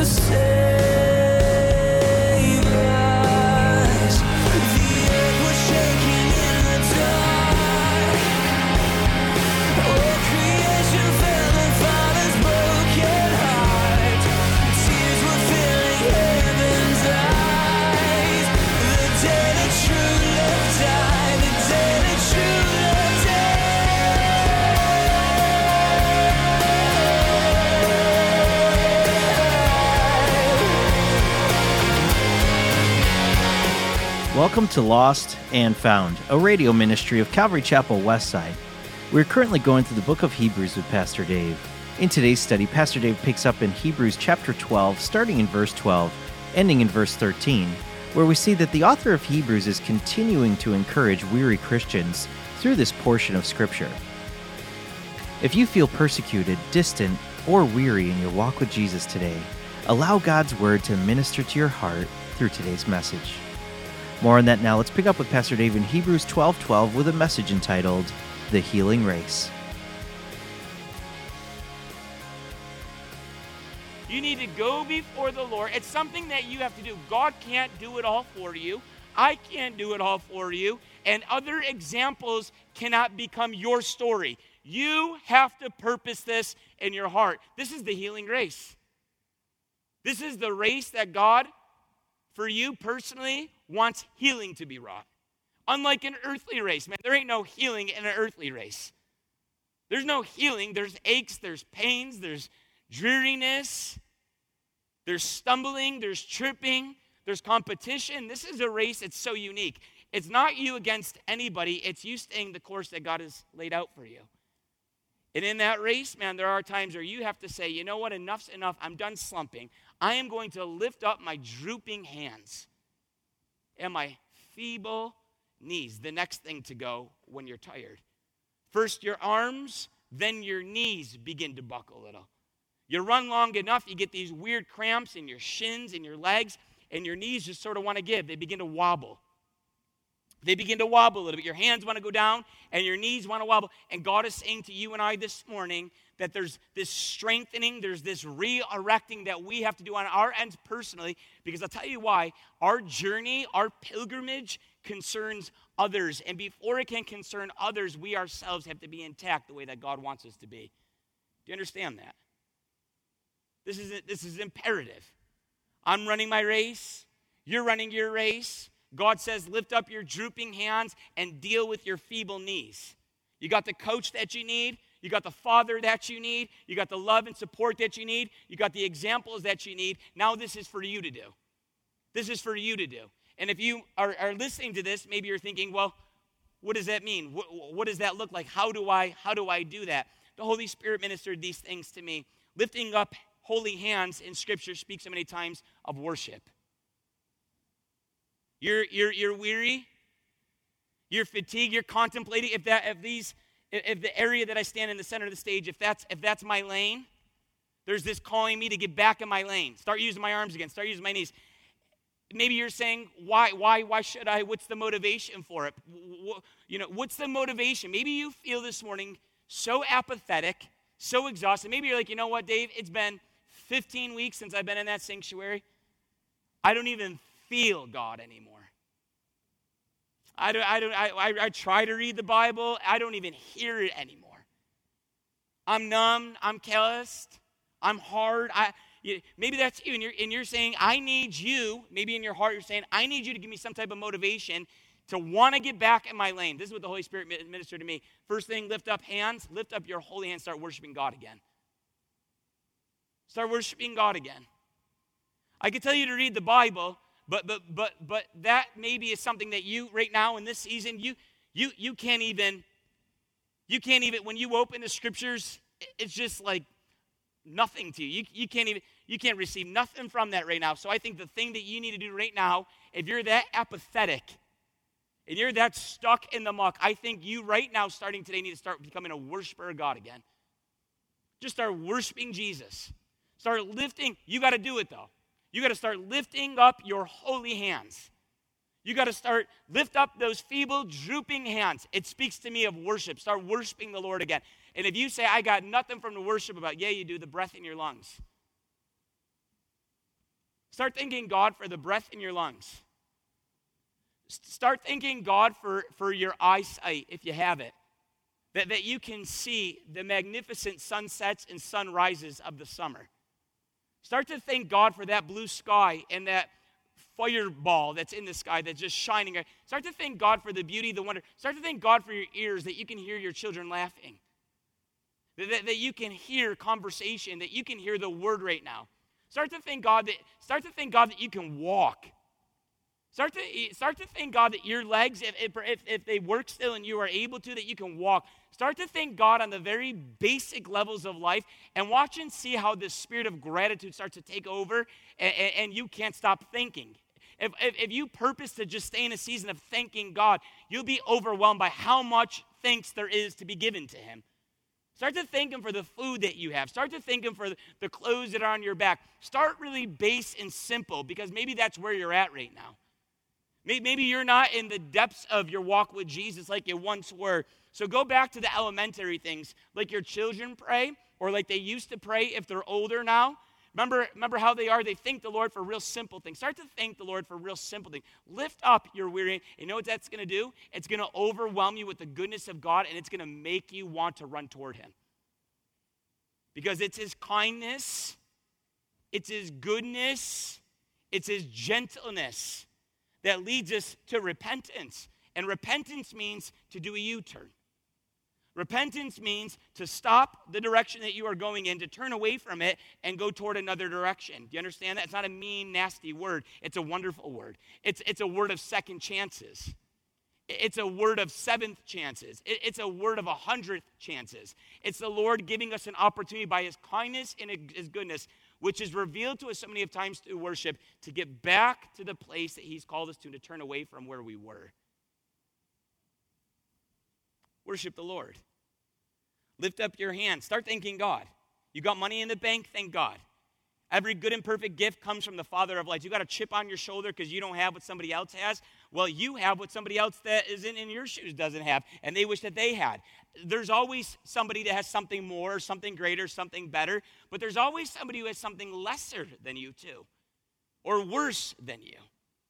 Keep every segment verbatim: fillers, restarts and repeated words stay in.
Welcome to Lost and Found, a radio ministry of Calvary Chapel Westside. We're currently going through the book of Hebrews with Pastor Dave. In today's study, Pastor Dave picks up in Hebrews chapter twelve, starting in verse twelve, ending in verse thirteen, where we see that the author of Hebrews is continuing to encourage weary Christians through this portion of Scripture. If you feel persecuted, distant, or weary in your walk with Jesus today, allow God's Word to minister to your heart through today's message. More on that now. Let's pick up with Pastor Dave in Hebrews twelve twelve with a message entitled, The Healing Race. You need to go before the Lord. It's something that you have to do. God can't do it all for you. I can't do it all for you. And other examples cannot become your story. You have to purpose this in your heart. This is the healing race. This is the race that God, for you personally, wants healing to be wrought. Unlike an earthly race, man, there ain't no healing in an earthly race. There's no healing. There's aches, there's pains, there's dreariness, there's stumbling, there's tripping, there's competition. This is a race that's so unique. It's not you against anybody. It's you staying the course that God has laid out for you. And in that race, man, there are times where you have to say, you know what, enough's enough. I'm done slumping. I am going to lift up my drooping hands and my feeble knees. The next thing to go when you're tired. First your arms, then your knees begin to buckle a little. You run long enough, you get these weird cramps in your shins and your legs, and your knees just sort of want to give. They begin to wobble. They begin to wobble a little bit. Your hands want to go down, and your knees want to wobble. And God is saying to you and I this morning that there's this strengthening, there's this re-erecting that we have to do on our ends personally, because I'll tell you why. Our journey, our pilgrimage concerns others. And before it can concern others, we ourselves have to be intact the way that God wants us to be. Do you understand that? This is, this is imperative. I'm running my race. You're running your race. God says, lift up your drooping hands and deal with your feeble knees. You got the coach that you need. You got the father that you need. You got the love and support that you need. You got the examples that you need. Now this is for you to do. This is for you to do. And if you are, are listening to this, maybe you're thinking, well, what does that mean? What, what does that look like? How do I, how do I do that? The Holy Spirit ministered these things to me. Lifting up holy hands in Scripture speaks so many times of worship. You're, you're, you're weary, you're fatigued, you're contemplating if that if these if the area that I stand in the center of the stage, if that's if that's my lane, there's this calling me to get back in my lane. Start using my arms again, start using my knees. Maybe you're saying, why, why, why should I? What's the motivation for it? You know, what's the motivation? Maybe you feel this morning so apathetic, so exhausted. Maybe you're like, you know what, Dave? It's been fifteen weeks since I've been in that sanctuary. I don't even feel God anymore. I don't. I don't. I, I, I try to read the Bible. I don't even hear it anymore. I'm numb. I'm calloused. I'm hard. I. You, maybe that's you, and you're and you're saying, I need you. Maybe in your heart you're saying, I need you to give me some type of motivation to want to get back in my lane. This is what the Holy Spirit ministered to me. First thing, lift up hands. Lift up your holy hands. Start worshiping God again. Start worshiping God again. I could tell you to read the Bible. But but but but that maybe is something that you right now in this season you you you can't even you can't even when you open the Scriptures, it's just like nothing to you. You you can't even you can't receive nothing from that right now. So I think the thing that you need to do right now, if you're that apathetic and you're that stuck in the muck, I think you right now starting today need to start becoming a worshiper of God again. Just start worshiping Jesus. Start lifting. You got to do it though. You got to start lifting up your holy hands. You got to start, lift up those feeble, drooping hands. It speaks to me of worship. Start worshiping the Lord again. And if you say, I got nothing from the worship about, yeah, you do, the breath in your lungs. Start thanking God for the breath in your lungs. Start thanking God for, for your eyesight, if you have it, that, that you can see the magnificent sunsets and sunrises of the summer. Start to thank God for that blue sky and that fireball that's in the sky that's just shining. Start to thank God for the beauty, the wonder. Start to thank God for your ears, that you can hear your children laughing, that, that, that you can hear conversation, that you can hear the word right now. Start to thank God that, start to thank God that you can walk. Start to, start to thank God that your legs, if, if, if they work still and you are able to, that you can walk. Start to thank God on the very basic levels of life, and watch and see how the spirit of gratitude starts to take over, and, and, and you can't stop thinking. If, if, if you purpose to just stay in a season of thanking God, you'll be overwhelmed by how much thanks there is to be given to him. Start to thank him for the food that you have. Start to thank him for the clothes that are on your back. Start really base and simple, because maybe that's where you're at right now. Maybe you're not in the depths of your walk with Jesus like you once were. So go back to the elementary things, like your children pray, or like they used to pray if they're older now. Remember, remember how they are? They thank the Lord for real simple things. Start to thank the Lord for real simple things. Lift up your weary. And you know what that's going to do? It's going to overwhelm you with the goodness of God, and it's going to make you want to run toward him. Because it's his kindness, it's his goodness, it's his gentleness that leads us to repentance. And repentance means to do a U-turn. Repentance means to stop the direction that you are going in, to turn away from it and go toward another direction. Do you understand that? It's not a mean, nasty word. It's a wonderful word. It's, it's a word of second chances. It's a word of seventh chances. It, it's a word of a hundredth chances. It's the Lord giving us an opportunity by his kindness and his goodness, which is revealed to us so many of times through worship, to get back to the place that he's called us to, to turn away from where we were. Worship the Lord. Lift up your hands. Start thanking God. You got money in the bank? Thank God. Every good and perfect gift comes from the Father of lights. You got a chip on your shoulder because you don't have what somebody else has? Well, you have what somebody else that isn't in your shoes doesn't have, and they wish that they had. There's always somebody that has something more, something greater, something better, but there's always somebody who has something lesser than you too, or worse than you.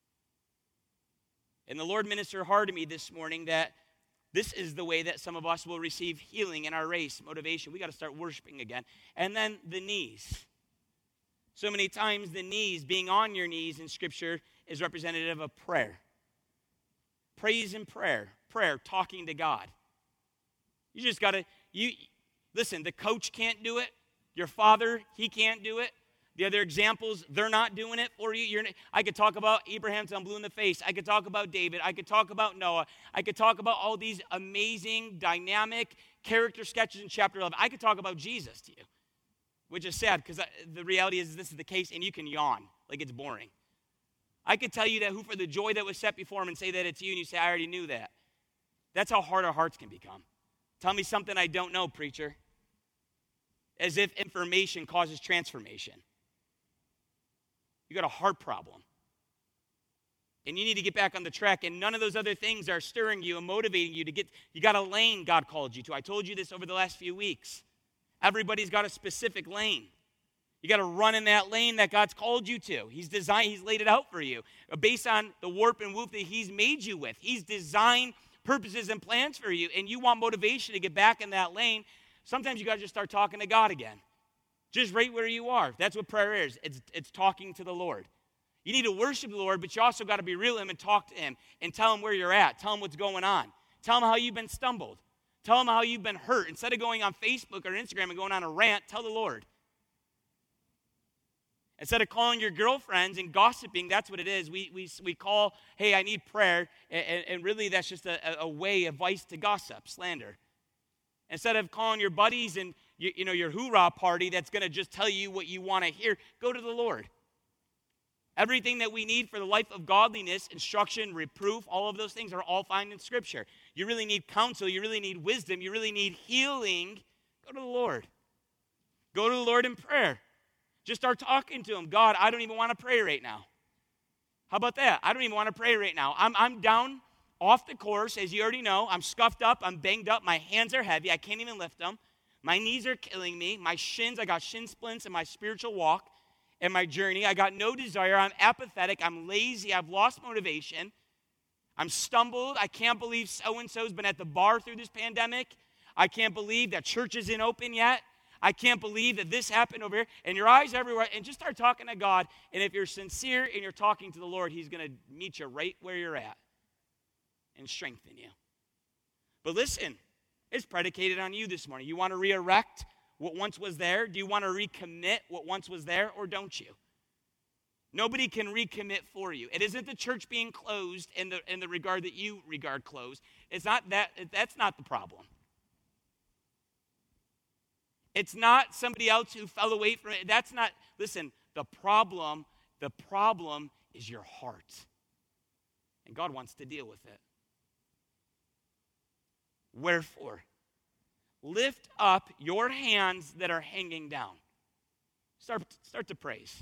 And the Lord ministered hard to me this morning that this is the way that some of us will receive healing in our race, motivation. We got to start worshiping again. And then the knees. So many times the knees, being on your knees in Scripture, is representative of prayer. Praise and prayer. Prayer, talking to God. You just got to, you listen, the coach can't do it. Your father, he can't do it. The other examples, they're not doing it for you. You're, I could talk about Abraham till I'm blue in the face. I could talk about David. I could talk about Noah. I could talk about all these amazing, dynamic character sketches in chapter eleven. I could talk about Jesus to you, which is sad because the reality is this is the case, and you can yawn like it's boring. I could tell you that who for the joy that was set before him and say that it's you, and you say, I already knew that. That's how hard our hearts can become. Tell me something I don't know, preacher. As if information causes transformation. You got a heart problem. And you need to get back on the track, and none of those other things are stirring you and motivating you to get, you got a lane God called you to. I told you this over the last few weeks. Everybody's got a specific lane. You got to run in that lane that God's called you to. He's designed, he's laid it out for you based on the warp and woof that he's made you with. He's designed purposes and plans for you, and you want motivation to get back in that lane. Sometimes you got to just start talking to God again. Just right where you are. That's what prayer is. It's, it's talking to the Lord. You need to worship the Lord, but you also got to be real with him and talk to him and tell him where you're at. Tell him what's going on. Tell him how you've been stumbled. Tell him how you've been hurt. Instead of going on Facebook or Instagram and going on a rant, tell the Lord. Instead of calling your girlfriends and gossiping, that's what it is. We we we call, hey, I need prayer, and, and really that's just a, a way, a vice to gossip, slander. Instead of calling your buddies and you, you know your hoorah party that's going to just tell you what you want to hear, go to the Lord. Everything that we need for the life of godliness, instruction, reproof, all of those things are all found in Scripture. You really need counsel. You really need wisdom. You really need healing. Go to the Lord. Go to the Lord in prayer. Just start talking to him. God, I don't even want to pray right now. How about that? I don't even want to pray right now. I'm, I'm down off the course, as you already know. I'm scuffed up. I'm banged up. My hands are heavy. I can't even lift them. My knees are killing me. My shins, I got shin splints in my spiritual walk. in my journey. I got no desire. I'm apathetic. I'm lazy. I've lost motivation. I'm stumbled. I can't believe so-and-so's been at the bar through this pandemic. I can't believe that church isn't open yet. I can't believe that this happened over here. And your eyes everywhere. And just start talking to God. And if you're sincere and you're talking to the Lord, he's going to meet you right where you're at and strengthen you. But listen, it's predicated on you this morning. You want to re-erect what once was there? Do you want to recommit what once was there, or don't you? Nobody can recommit for you. It isn't the church being closed in the in the regard that you regard closed. It's not that. That's not the problem. It's not somebody else who fell away from it. That's not. Listen, the problem. The problem is your heart, and God wants to deal with it. Wherefore, lift up your hands that are hanging down. Start, start to praise.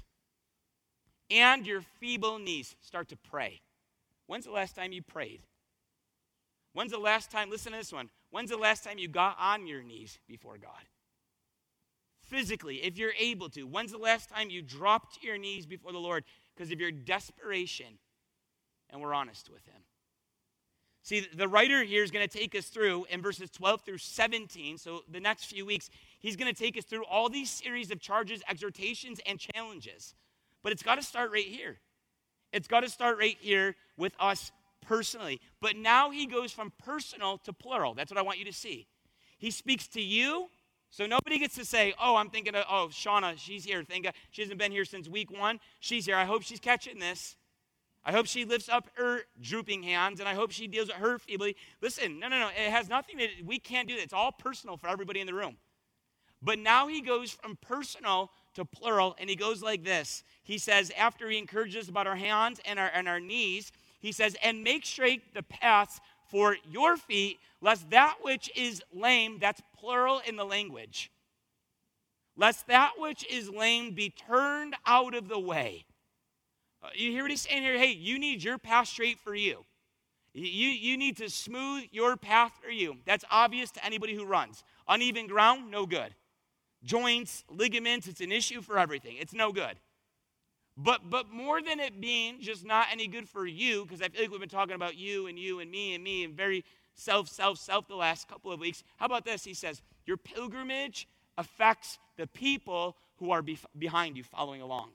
And your feeble knees. Start to pray. When's the last time you prayed? When's the last time, listen to this one. When's the last time you got on your knees before God? Physically, if you're able to. When's the last time you dropped to your knees before the Lord because of your desperation and were honest with him? See, the writer here is going to take us through in verses twelve through seventeen, so the next few weeks, he's going to take us through all these series of charges, exhortations, and challenges. But it's got to start right here. It's got to start right here with us personally. But now he goes from personal to plural. That's what I want you to see. He speaks to you, so nobody gets to say, oh, I'm thinking of, oh, Shauna, she's here. Thank God. She hasn't been here since week one. She's here. I hope she's catching this. I hope she lifts up her drooping hands, and I hope she deals with her feebly. Listen, no, no, no. It has nothing to, we can't do that. It's all personal for everybody in the room. But now he goes from personal to plural, and he goes like this. He says, after he encourages about our hands and our, and our knees, he says, and make straight the paths for your feet, lest that which is lame, that's plural in the language, lest that which is lame be turned out of the way. You hear what he's saying here? Hey, you need your path straight for you. You, you need to smooth your path for you. That's obvious to anybody who runs. Uneven ground, no good. Joints, ligaments, it's an issue for everything. It's no good. But but more than it being just not any good for you, because I feel like we've been talking about you and you and me and me and very self, self, self the last couple of weeks. How about this? He says, your pilgrimage affects the people who are bef- behind you following along.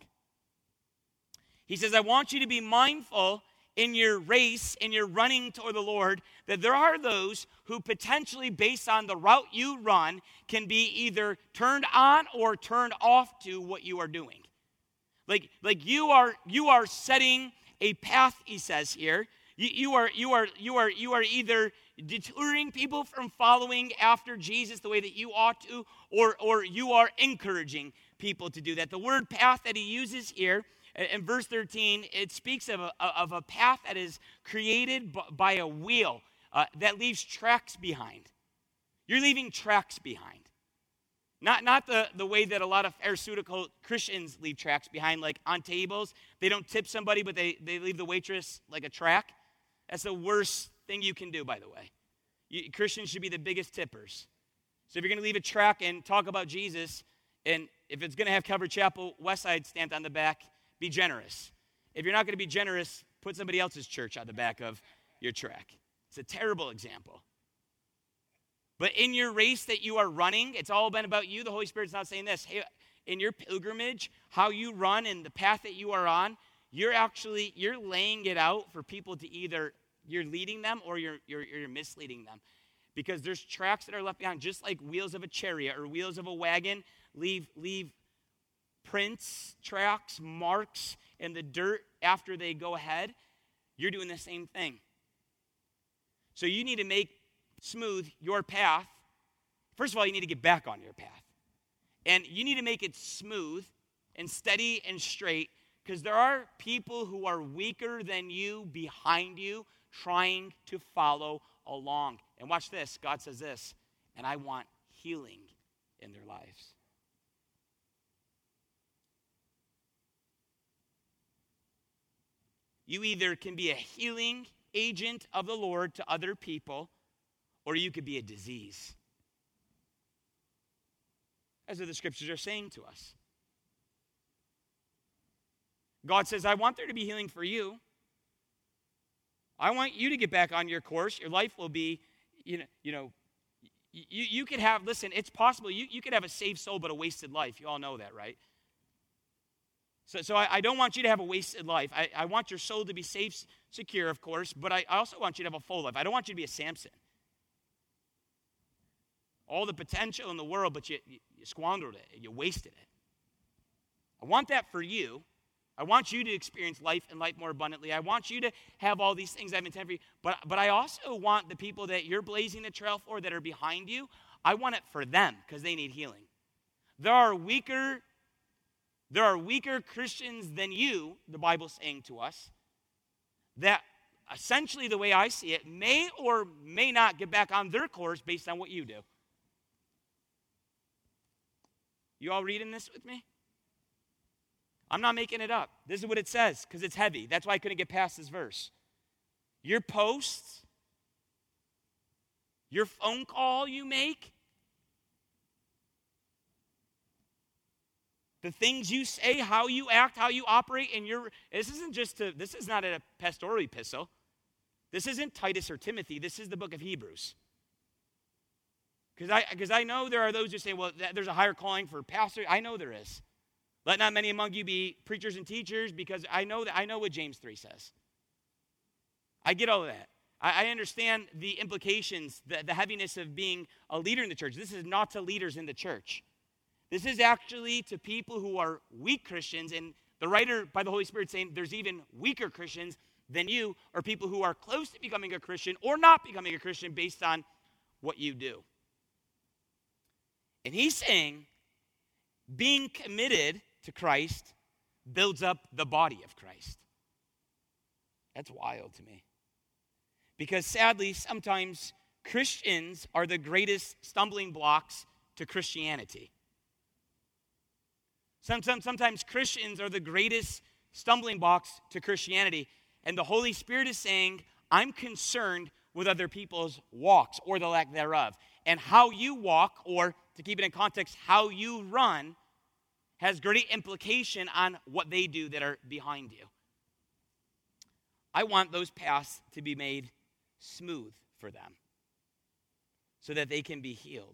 He says, I want you to be mindful in your race, in your running toward the Lord, that there are those who potentially, based on the route you run, can be either turned on or turned off to what you are doing. Like, like you are you are setting a path, he says here. You, you are you are you are you are either deterring people from following after Jesus the way that you ought to, or or you are encouraging people to do that. The word path that he uses here in verse thirteen, it speaks of a, of a path that is created by a wheel uh, that leaves tracks behind. You're leaving tracks behind. Not, not the, the way that a lot of pharisaical Christians leave tracks behind, like on tables. They don't tip somebody, but they, they leave the waitress like a track. That's the worst thing you can do, by the way. You, Christians should be the biggest tippers. So if you're going to leave a track and talk about Jesus, and if it's going to have Calvary Chapel Westside stamped on the back, be generous. If you're not going to be generous, put somebody else's church on the back of your track. It's a terrible example. But in your race that you are running, it's all been about you. The Holy Spirit's not saying this. Hey, in your pilgrimage, how you run and the path that you are on, you're actually, you're laying it out for people to either, you're leading them or you're, you're, you're misleading them. Because there's tracks that are left behind, just like wheels of a chariot or wheels of a wagon leave, leave prints, tracks, marks in the dirt after they go ahead. You're doing the same thing. So you need to make smooth your path. First of all, you need to get back on your path. And you need to make it smooth and steady and straight, because there are people who are weaker than you behind you trying to follow along. And watch this. God says this, and I want healing in their lives. You either can be a healing agent of the Lord to other people, or you could be a disease. That's what the scriptures are saying to us. God says, I want there to be healing for you. I want you to get back on your course. Your life will be, you know, you know, you, you could have, listen, it's possible, you, you could have a saved soul but a wasted life. You all know that, right? So, so I, I don't want you to have a wasted life. I, I want your soul to be safe, secure, of course, but I, I also want you to have a full life. I don't want you to be a Samson. All the potential in the world, but you, you, you squandered it. You wasted it. I want that for you. I want you to experience life and life more abundantly. I want you to have all these things I've intended for you. But, but I also want the people that you're blazing the trail for that are behind you, I want it for them because they need healing. There are weaker, there are weaker Christians than you, the Bible's saying to us, that essentially the way I see it, may or may not get back on their course based on what you do. You all reading this with me? I'm not making it up. This is what it says because it's heavy. That's why I couldn't get past this verse. Your posts, your phone call you make, the things you say, how you act, how you operate, and your this isn't just to, this is not a pastoral epistle. This isn't Titus or Timothy. This is the book of Hebrews. Because I, because I know there are those who say, well, that, there's a higher calling for pastor. I know there is. Let not many among you be preachers and teachers, because I know that I know what James three says. I get all of that. I, I understand the implications, the, the heaviness of being a leader in the church. This is not to leaders in the church. This is actually to people who are weak Christians, and the writer by the Holy Spirit saying there's even weaker Christians than you, or people who are close to becoming a Christian or not becoming a Christian based on what you do. And he's saying being committed to Christ builds up the body of Christ. That's wild to me. Because sadly, sometimes Christians are the greatest stumbling blocks to Christianity. Some, some, sometimes Christians are the greatest stumbling blocks to Christianity. And the Holy Spirit is saying, I'm concerned with other people's walks or the lack thereof. And how you walk, or to keep it in context, how you run, has great implication on what they do that are behind you. I want those paths to be made smooth for them so that they can be healed.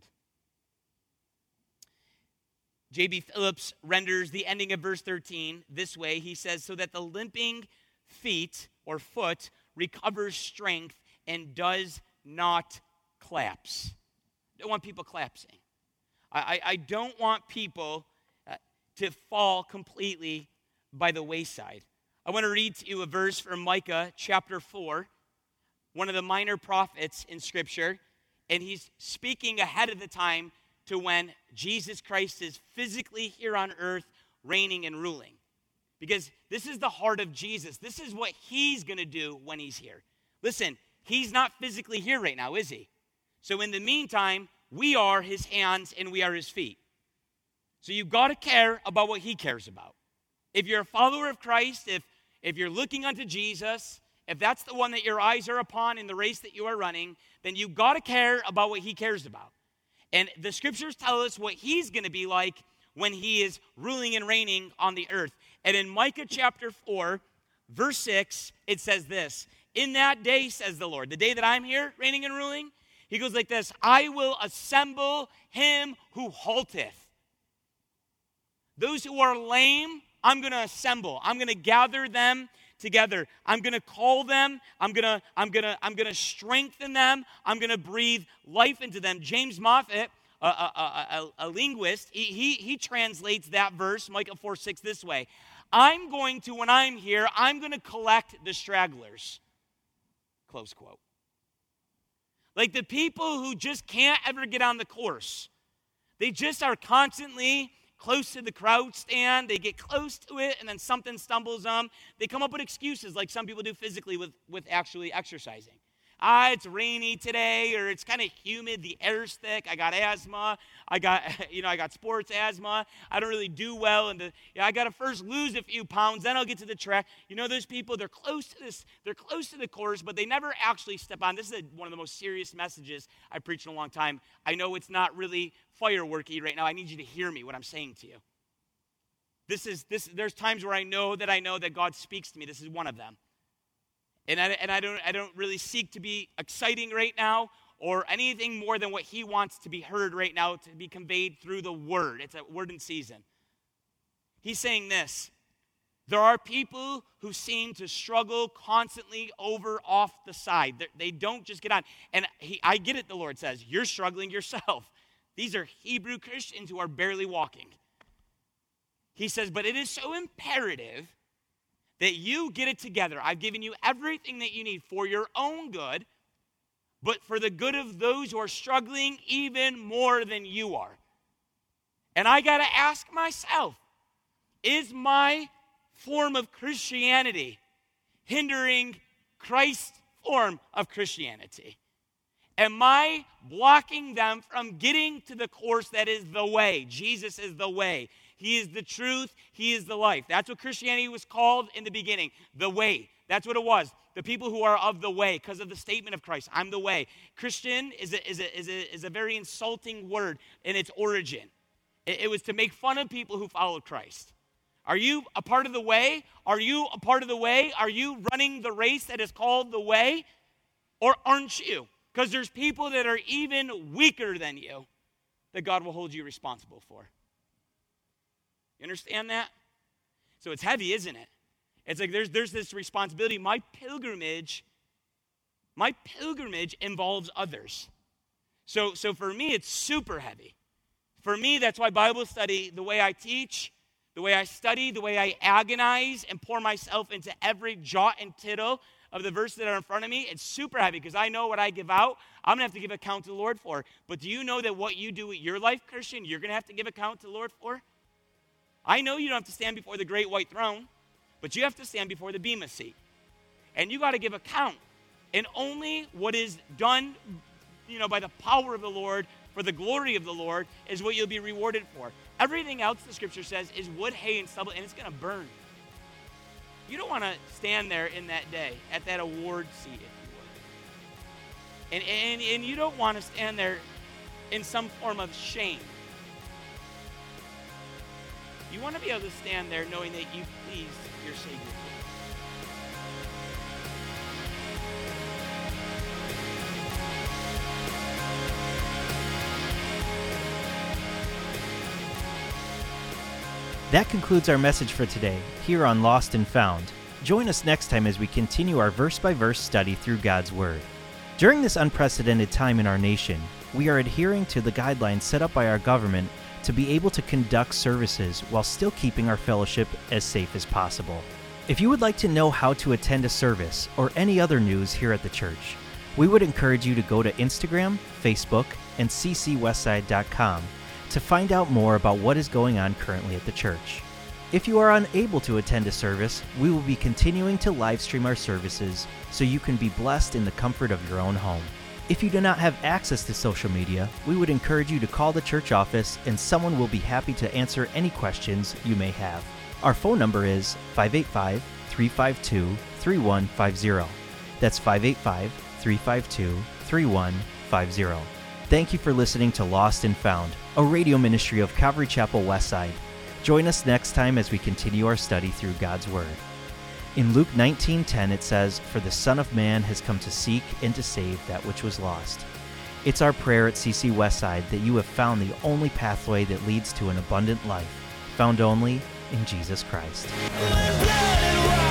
J B Phillips renders the ending of verse thirteen this way. He says, so that the limping feet or foot recovers strength and does not collapse. I don't want people collapsing. I, I, I don't want people uh, to fall completely by the wayside. I want to read to you a verse from Micah chapter four, one of the minor prophets in Scripture, and he's speaking ahead of the time to when Jesus Christ is physically here on earth reigning and ruling. Because this is the heart of Jesus. This is what he's going to do when he's here. Listen, he's not physically here right now, is he? So in the meantime, we are his hands and we are his feet. So you've got to care about what he cares about. If you're a follower of Christ, if, if you're looking unto Jesus, if that's the one that your eyes are upon in the race that you are running, then you've got to care about what he cares about. And the scriptures tell us what he's going to be like when he is ruling and reigning on the earth. And in Micah chapter four, verse six, it says this, in that day, says the Lord, the day that I'm here reigning and ruling, he goes like this, I will assemble him who halteth. Those who are lame, I'm going to assemble. I'm going to gather them together. I'm going to call them. I'm going to I'm going to I'm going to strengthen them. I'm going to breathe life into them. James Moffat, a, a, a, a linguist, he, he he translates that verse, Micah four six, this way. I'm going to, when I'm here, I'm going to collect the stragglers. Close quote. Like the people who just can't ever get on the course. They just are constantly close to the crowd stand. They get close to it, and then something stumbles them. They come up with excuses like some people do physically with, with actually exercising. Ah, it's rainy today, or it's kind of humid. The air's thick. I got asthma. I got, you know, I got sports asthma. I don't really do well, and the, you know, I got to first lose a few pounds, then I'll get to the track. You know, those people, they're close to this. They're close to the course, but they never actually step on. This is a, one of the most serious messages I've preached in a long time. I know it's not really fireworky right now. I need you to hear me, what I'm saying to you. This is this. There's times where I know that I know that God speaks to me. This is one of them. And I, and I don't I don't really seek to be exciting right now or anything more than what he wants to be heard right now, to be conveyed through the word. It's a word in season. He's saying this. There are people who seem to struggle constantly over off the side. They're, they don't just get on. And he, I get it, the Lord says. You're struggling yourself. These are Hebrew Christians who are barely walking. He says, but it is so imperative that you get it together. I've given you everything that you need for your own good, but for the good of those who are struggling even more than you are. And I got to ask myself, is my form of Christianity hindering Christ's form of Christianity? Am I blocking them from getting to the course that is the way? Jesus is the way. He is the truth. He is the life. That's what Christianity was called in the beginning, the way. That's what it was. The people who are of the way, because of the statement of Christ, I'm the way. Christian is a, is a, is a, is a very insulting word in its origin. It, it was to make fun of people who followed Christ. Are you a part of the way? Are you a part of the way? Are you running the race that is called the way? Or aren't you? Because there's people that are even weaker than you that God will hold you responsible for. You understand that? So it's heavy, isn't it? It's like there's there's this responsibility. My pilgrimage, my pilgrimage involves others. So so for me, it's super heavy. For me, that's why Bible study, the way I teach, the way I study, the way I agonize and pour myself into every jot and tittle of the verses that are in front of me, it's super heavy because I know what I give out, I'm going to have to give account to the Lord for. But do you know that what you do with your life, Christian, you're going to have to give account to the Lord for? I know you don't have to stand before the great white throne, but you have to stand before the bema seat. And you got to give account. And only what is done, you know, by the power of the Lord, for the glory of the Lord, is what you'll be rewarded for. Everything else, the scripture says, is wood, hay, and stubble, and it's going to burn. You don't want to stand there in that day at that award seat, if you would. And, and, and you don't want to stand there in some form of shame. You want to be able to stand there knowing that you pleased your Savior. That concludes our message for today, here on Lost and Found. Join us next time as we continue our verse-by-verse study through God's Word. During this unprecedented time in our nation, we are adhering to the guidelines set up by our government to be able to conduct services while still keeping our fellowship as safe as possible. If you would like to know how to attend a service or any other news here at the church, we would encourage you to go to Instagram, Facebook, and c c westside dot com to find out more about what is going on currently at the church. If you are unable to attend a service, we will be continuing to live stream our services so you can be blessed in the comfort of your own home. If you do not have access to social media, we would encourage you to call the church office and someone will be happy to answer any questions you may have. Our phone number is five eight five, three five two, three one five zero. That's five eight five, three five two, three one five zero. Thank you for listening to Lost and Found, a radio ministry of Calvary Chapel Westside. Join us next time as we continue our study through God's Word. In Luke nineteen ten it says, "For the Son of Man has come to seek and to save that which was lost." It's our prayer at C C Westside that you have found the only pathway that leads to an abundant life, found only in Jesus Christ.